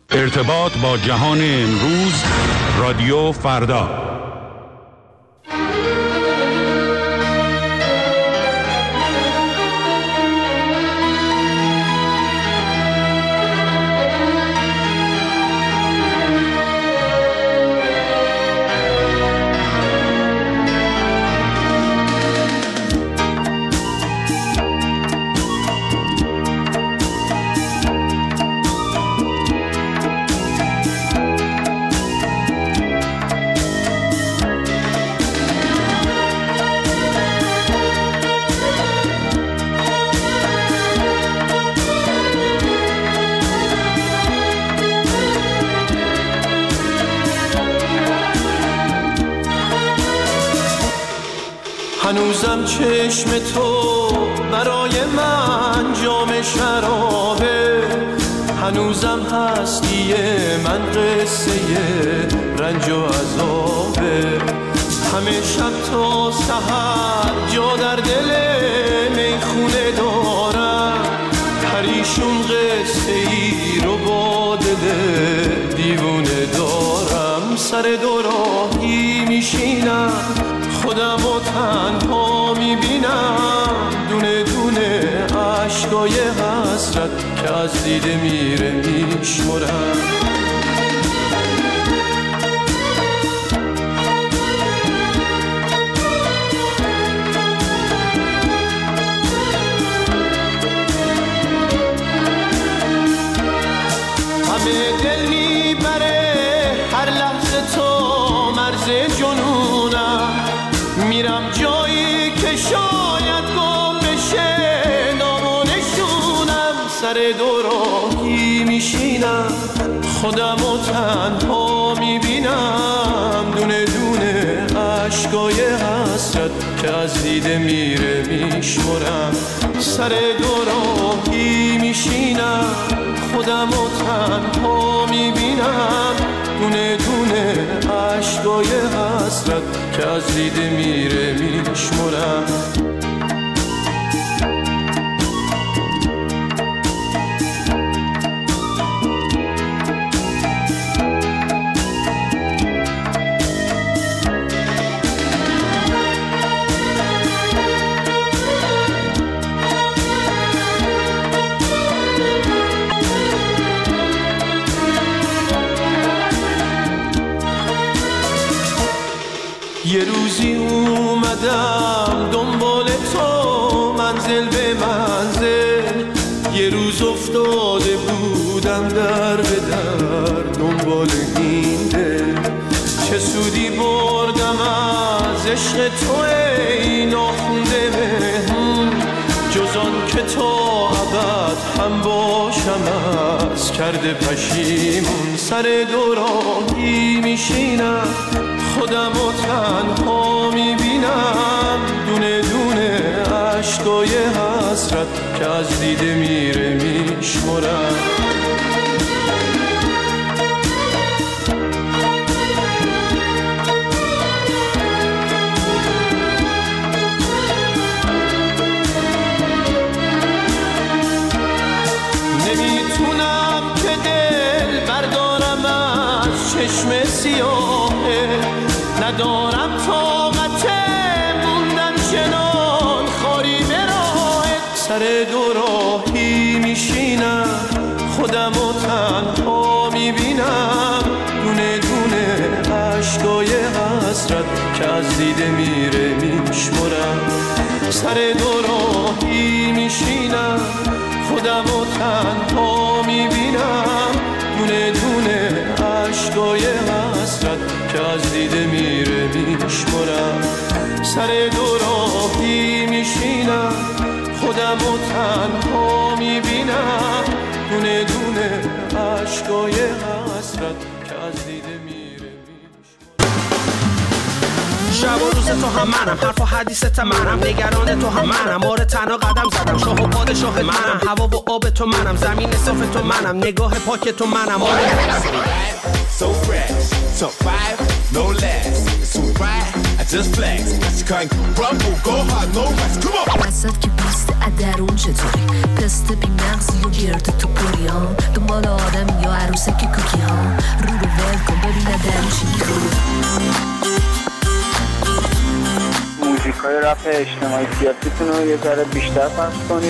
ارتباط با جهان امروز، رادیو فردا. هنوزم چشم تو برای من جام شرابه، هنوزم هستی من قصه رنج و عذابه. همه شب تا سحر جا در دل میخونه دارم، پریشون قصه ای رو با دل دیوونه دارم. سر دو راهی میشینم، خودم و تنها میبینم، دونه دونه عشقای حسرت که از دیده میره میشمرم. همه دل میبره هر لحظه تو مرز جنونم، میرم جایی که شاید گم بشه نام و نشونم. سر دو راهی میشینم، خودم و تنها میبینم، دونه دونه عشقای حسرت که از دیده میره میشمرم. سر دو راهی میشینم، خودم و تنها میبینم، دونه دونه عشقای حسرت که از دیده میره میشمرم. یه روزی اومدم دنبال تو منزل به منزل، یه روز افتاده بودم در به در دنبال این دل. چه سودی بردم از عشق تو ای ناخونده مهمون، جز آن که تا ابد هم باشم از کرده پشیمون. سر دو راهی میشینم، خودم و تنها میبینم، دونه دونه عشقای حسرت که از دیده میره میشمرم. نمیتونم که دل بردارم از چشم سیاهه، ندارم طاقت موندن چنان خاری به راهت. سر دو راهی میشینم، خودم و تنها میبینم، دونه دونه عشقای حسرت که از دیده میره میشمرم. سر دو راهی میشینم، خودم و تنها میبینم، دونه دونه عشقای حسرت که از دیده میره میشمرم. سر دو راهی میشینم، خودم و تنها میبینم، دونه دونه عشقای حسرت که از دیده میره میشمرم. شب و روز تو هم منم، حرف و حدیثت منم، نگران تو هم منم، آره تنها قدم زدم، شاه و پادشاه منم، هوا و آب تو منم، زمین صاف تو منم، نگاه پاک تو منم. So fresh, top 5, no less. It's too bright, I just flex. She can't rumble, go hard, no rest. Come on. وسط که پوست ادرون چطوری؟ پست بی مغزی و گرد تو پریان، دنبال آدم یا عروس عروسک کوکی ها رو ول کن ببینم چی موزیکای رپ اجتماعی سیاسیتون رو یه ذره بیشتر پخش کنید.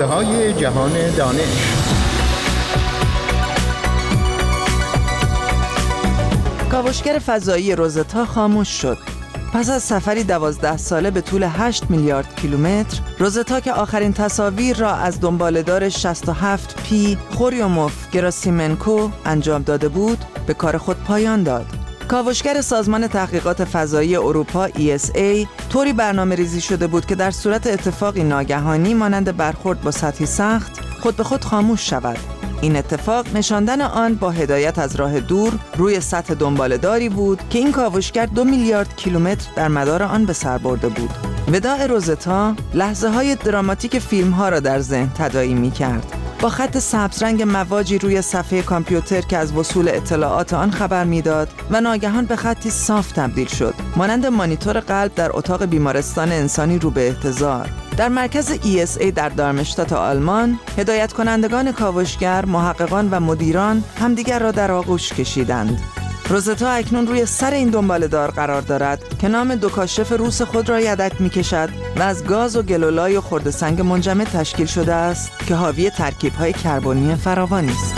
های جهان دانش. کاوشگر فضایی روزتا خاموش شد. پس از سفری 12 ساله به طول 8 میلیارد کیلومتر، روزتا که آخرین تصاویر را از دنباله‌دار 67P خوریوموف گراسیمنکو انجام داده بود، به کار خود پایان داد. کاوشگر سازمان تحقیقات فضایی اروپا ESA طوری برنامه ریزی شده بود که در صورت اتفاقی ناگهانی مانند برخورد با سطحی سخت خود به خود خاموش شود. این اتفاق نشاندن آن با هدایت از راه دور روی سطح دنباله‌داری بود که این کاوشگر 2 میلیارد کیلومتر در مدار آن به سر برده بود. وداع روزتا لحظه‌های دراماتیک فیلم‌ها را در ذهن تداعی می‌کرد. با خط سبزرنگ مواجی روی صفحه کامپیوتر که از وصول اطلاعات آن خبر میداد و ناگهان به خطی صاف تبدیل شد، مانند مانیتور قلب در اتاق بیمارستان انسانی رو به احتضار. در مرکز ESA در دارمشتات آلمان، هدایت کنندگان کاوشگر، محققان و مدیران همدیگر را در آغوش کشیدند. روزتا اکنون روی سر این دنباله‌دار قرار دارد که نام دو کاشف روس خود را یدک می‌کشد و از گاز و گلولای و خردسنگ منجمد تشکیل شده است که حاوی ترکیب‌های کربنی فراوانی است.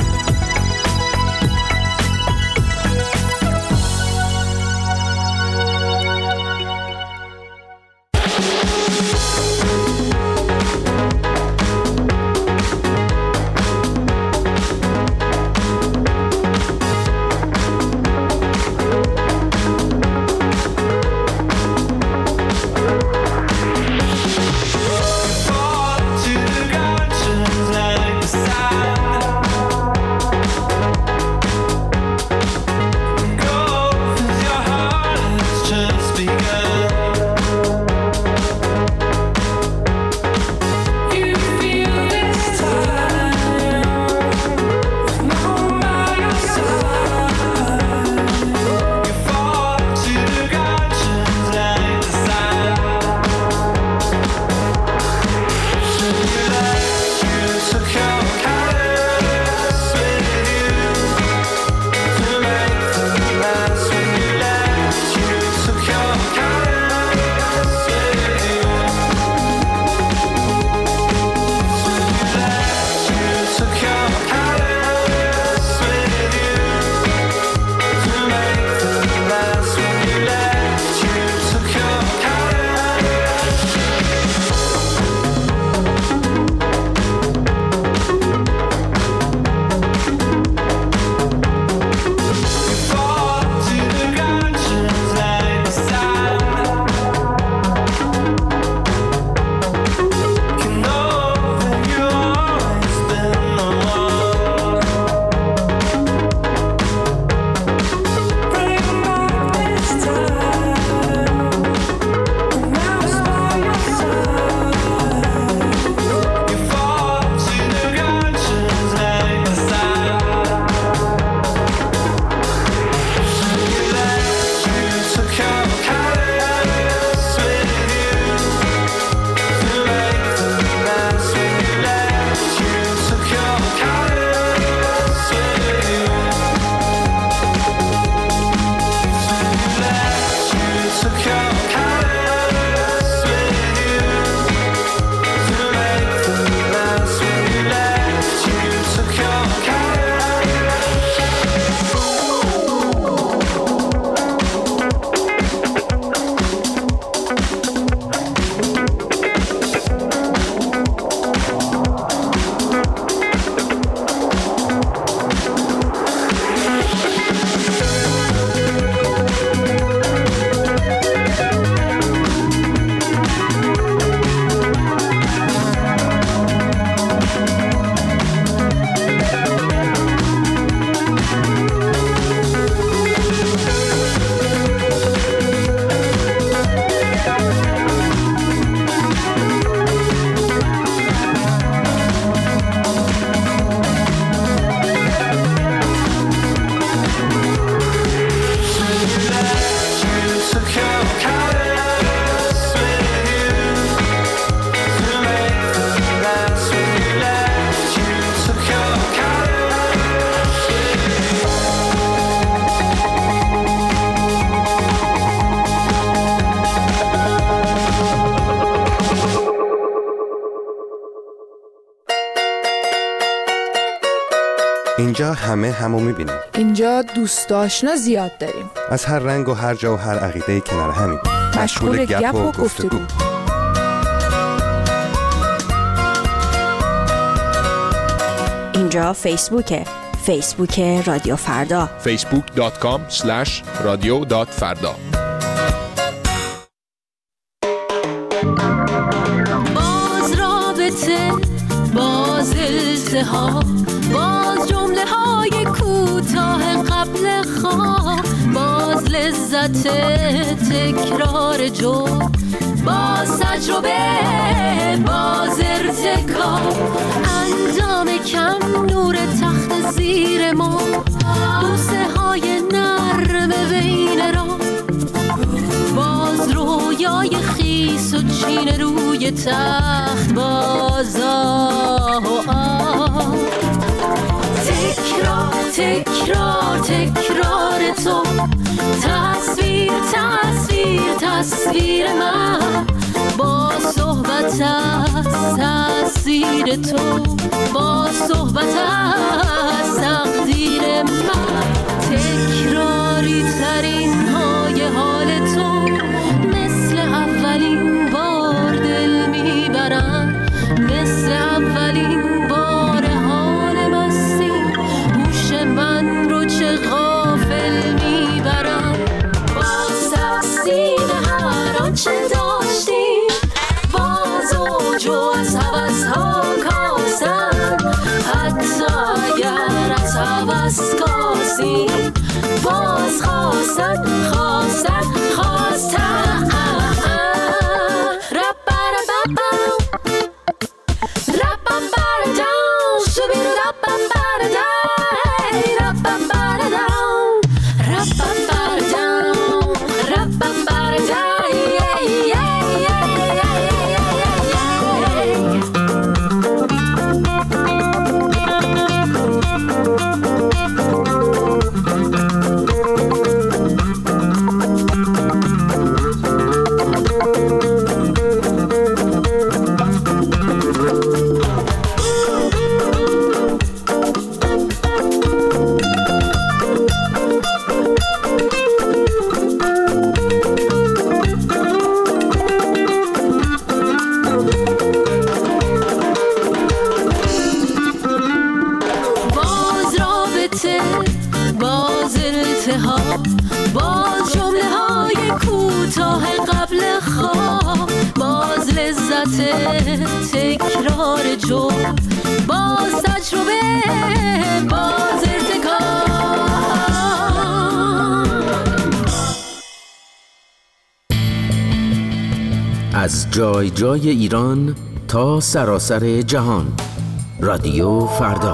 اینجا همه همو میبینیم. اینجا دوست آشنا زیاد داریم. از هر رنگ و هر جا و هر عقیده کنار همین. مشغول گپ و گفتگو. اینجا فیسبوکه. فیسبوک رادیو فردا. facebook.com/radio.farda. باز رابطه، باز التهاب، باز جمله های کوتاه قبل خواب، باز لذت تکرار جرم، باز تجربه، باز ارتکاب، انجام کم، نور تخت زیر ما، بوسه های نرم بین را، باز رویای خیس و چین روی تخت، باز تکرار تکرار تکرار تو، تصویر تصویر تصویر من، با صحبت از تأثیر تو، با صحبت از تقدیر من، تکراری ترین های حال تو، مثل اولین بار دل میبرم، مثل اولین بار حال مستی، هوش من رو چه غافل میبرم، باز تقسیم هر آنچه داشتیم، باز اوج از هوس ها کاسن، حتی اگر از هوس کاسیم، باز خواستن خواستن خواستن، باز جمله های کوتاه قبل خواب، باز لذت تکرار جرم، باز تجربه، باز ارتکاب. از جای جای ایران تا سراسر جهان، رادیو فردا.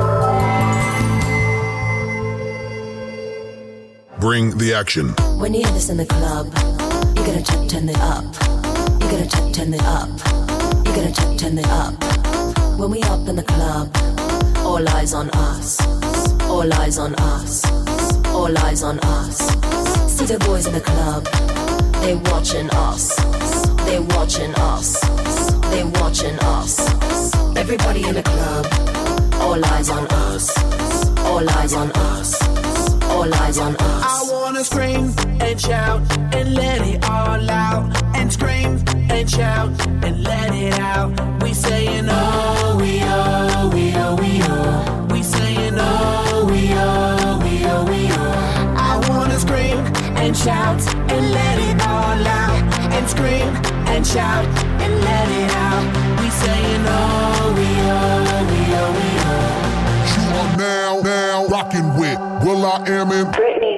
Bring the action. When you hear this in the club, you're gonna turn it up. You're gonna turn it up. You're gonna turn it up. When we up in the club, all eyes on us. All eyes on us. All eyes on us. See the boys in the club, they watching us. They watching us. They watching us. Everybody in the club, all eyes on us. All eyes on us. All eyes on us. I wanna scream and shout and let it all out. And scream and shout and let it out. We saying oh, we oh, we oh, we oh. We saying oh, we oh, we oh, we oh. I wanna scream and shout and let it all out. And scream and shout and let it out. We saying oh, we oh, we oh, we oh. You are now rocking with will.i.am and Britney.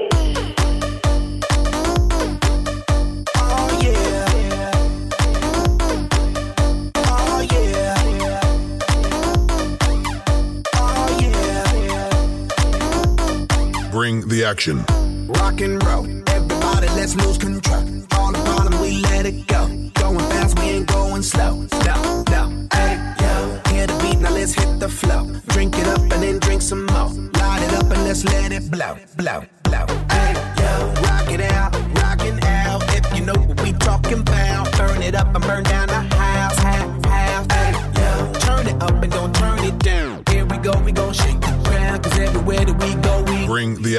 Oh yeah. Oh yeah. Oh yeah. bring the action. Rock and roll, everybody let's lose control. All the bottom we let it go. Going fast, we ain't going slow. No, hey, yo. Hear the beat, now let's hit the flow. Drink it up and then drink some more. Light it up and let's let it blow. Hey, yo. Rock it out, rockin' out. If you know what we talking about. Burn it up and burn down the house. Hey, yo. Turn it up and don't turn it down. Here we go, we gon' shake the ground.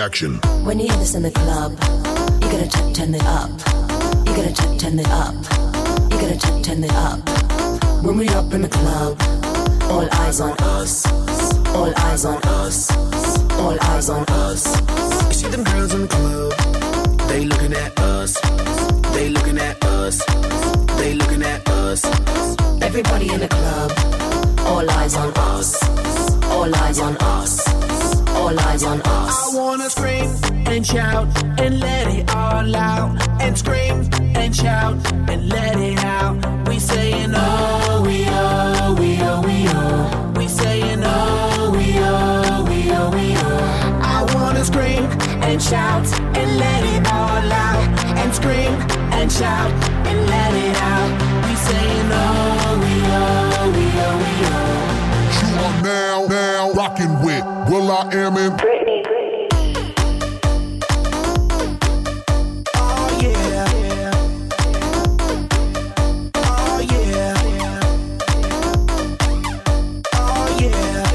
action. When you hear this in the club, you gotta turn it up. You gotta turn it up. You gotta turn it up. When we up in the club, all eyes on us. All eyes on us. All eyes on us. You see them girls in the club, they looking at us. They looking at us. They looking at us. Everybody in the club, all eyes on us. All eyes on us. All eyes on us. I wanna scream and shout and let it all out. And scream and shout and let it out. We saying oh, we oh, we oh, we oh. We saying oh, we oh, we oh, we oh. I wanna scream and shout and let it all out. And scream and shout and let it out. We saying oh, we oh, we oh, we oh. You are now rocking with will.i.am and Britney. Oh yeah. Oh yeah. Oh yeah.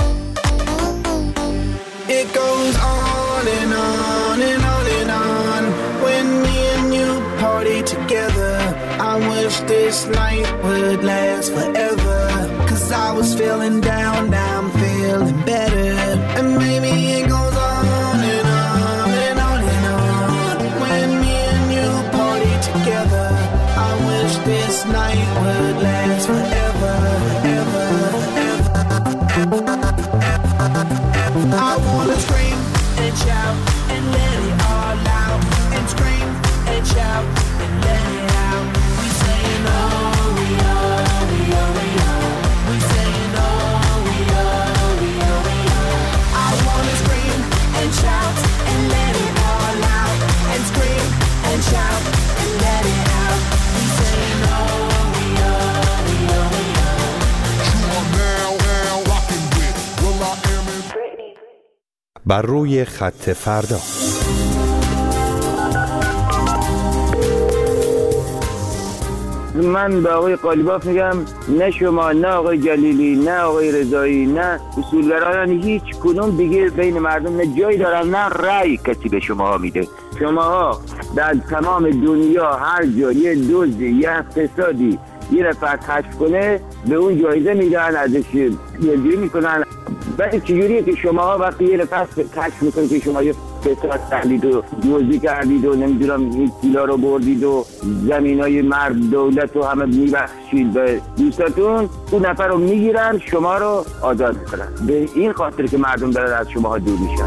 It goes on and on and on and on. When me and you party together, I wish this night would last forever. 'Cause I was feeling down, now I'm feeling better. And maybe it goes on and on and on and on. When me and you party together, I wish this night would last forever, ever, ever, ever, ever. I wanna scream and shout and let it all out. And scream and shout and let it out. We saying oh, we oh, we oh, we oh. We saying oh, we oh, we oh, we oh. I wanna scream and shout and let it all out. And scream and shout and let it out. We saying oh, we oh, we oh, we oh. You are now rocking with will.i.am and بر روی خط فردا. من به آقای قالیباف میگم نه شما، نه آقای جلیلی، نه آقای رضایی، نه اصولگرایان، هیچ کدوم دیگه بین مردم نه جایی دارن نه رأی کسی به شما میده. شما در تمام دنیا هر جا یه دزدی یه اقتصادی یه نفر کشف کنه به اون جایزه میدن، ازش یلجویی میکنن. ولی چجوریه که شما وقتی یه نفر کشف میکنه که شما یه فساد کردید و دزدی کردید و نمیدونم این پولا رو بردید و زمینای مرد دولت رو همه میبخشید به دوستاتون، اون نفر رو میگیرن شما رو آزاد میکنن. به این خاطر که مردم دارن از شما دور میشن.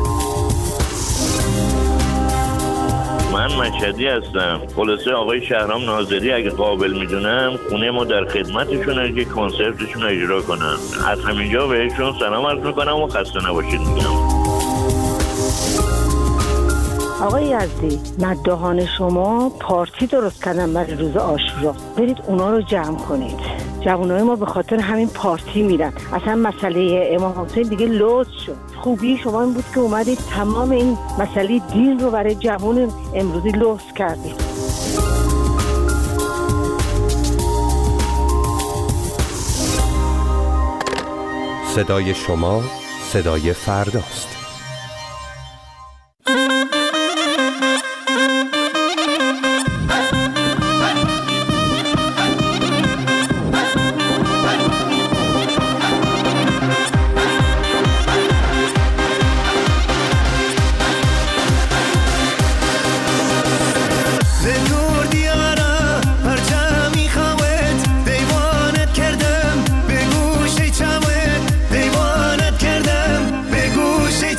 من مشهدی هستم. خلاصه آقای شهرام ناظری اگه قابل میدونم خونه ما در خدمتشونه که کنسرتشون رو اجرا کنن. از همینجا بهشون سلام عرض میکنم و خسته نباشید میگم. آقای یزدی، مداحان شما پارتی درست کردن برای روز عاشورا، برید اونا رو جمع کنید. جوانای ما به خاطر همین پارتی میرن. اصلا مسئله امام حسین دیگه لوث شد. خوبی شما این بود که اومدید تمام این مسئله دین رو برای جوان امروزی لوث کردید. صدای شما صدای فرداست. به گوش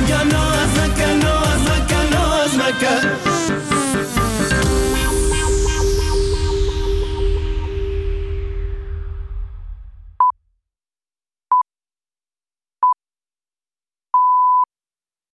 یا ناز